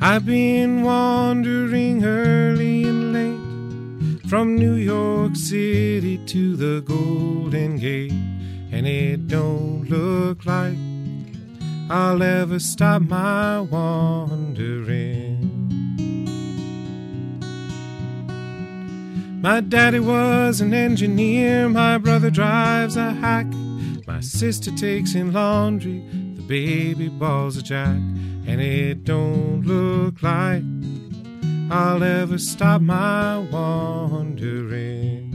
I've been wandering early and late from New York City to the Golden Gate, and it don't look like I'll ever stop my wandering. My daddy was an engineer, my brother drives a hack, my sister takes in laundry, the baby ball's a jack, and it don't look like I'll ever stop my wandering.